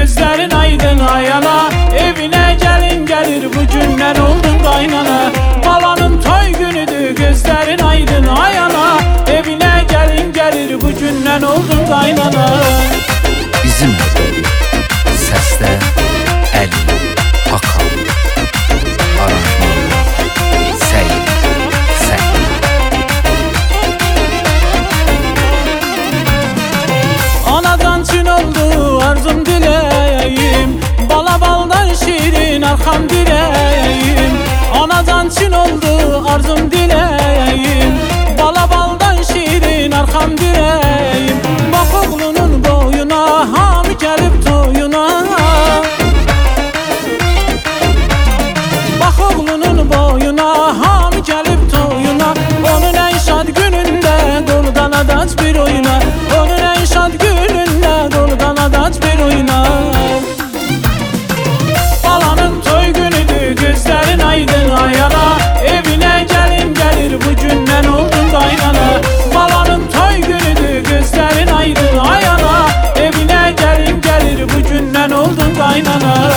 gözlerin aydın ayana. Evine gelin gelir bugünden oldun kaynana. Balanın toy günüdür gözlerin aydın ayana. Evine gelin gelir bugünden oldun kaynana. Bizim evdədir. Səsdə Əli Hakan. Aranjmanlar Səyid Səkli. Anadan çin oldu arzum dileyim. Bala baldan şirin arkam dileyim. Anadan çin oldu arzum dileyim. Bala baldan şirin arkam dileyim. Bak oğlunun boyuna hami gelip toyuna. Bak oğlunun boyuna hami gelip toyuna. Onun en şad gününde doludan adaç bir oyuna. Onun en şad gününde doludan adaç bir oyuna. Balanın toy günüdür gözlerin aydın ayana. Evine gelin gelir bugünden oldun kaynana. Balanın toy günüdür gözlerin aydın ayana. Evine gelin gelir bugünden oldun kaynana.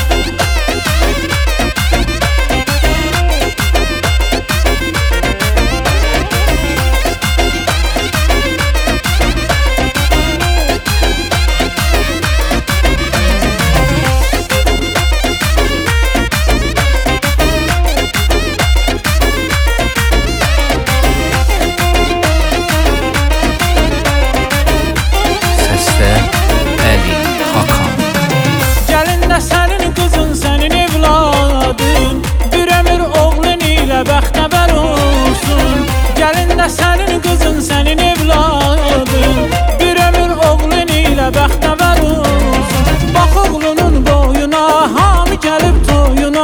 Səsdə Əli Hakan. Gəlin də sənin qızın, sənin evladın. Bir ömür oğlun ilə bəxtəbər olsun. Gəlin də sənin qızın, sənin evladın. Bir ömür oğlun ilə bəxtəbər olsun. Bax oğlunun boyuna hami gəlib toyuna.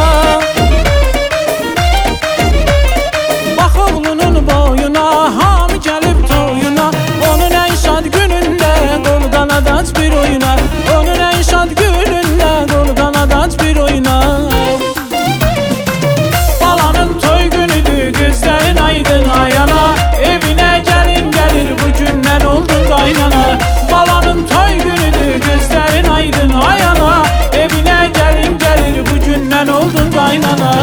Bax oğlunun boyuna hami gəlib toyuna. Onun en şad gününde doludan adaç bir oyuna. Onun en şad gününde doludan adaç bir oyuna. Balanın toy günüdür gözlerin aydın ayana. Evine gelin gelir bugünden oldun kaynana. Balanın toy günüdür gözlerin aydın ayana. Evine gelin gelir bugünden oldun kaynana.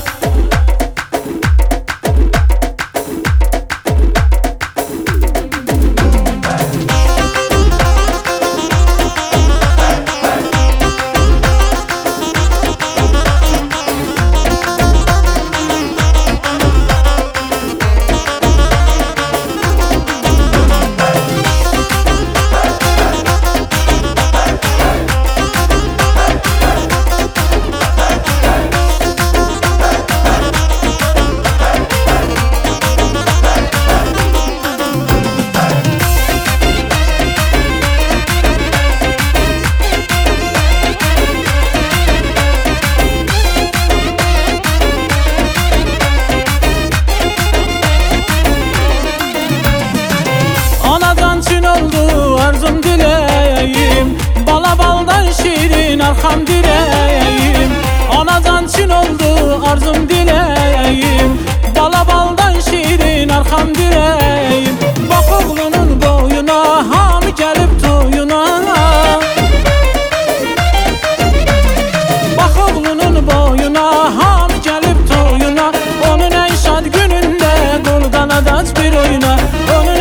Anadan çin oldu arzum dileyim. Bala baldan şirin arkam dileyim. Anadan çin oldu arzum dileyim. Bala baldan şirin arkam dileyim. Bak oğlunun boyuna hami gelip toyuna. Bak oğlunun boyuna hami gelip toyuna. Onun en şad gününde doludan adaç bir oyuna. Onun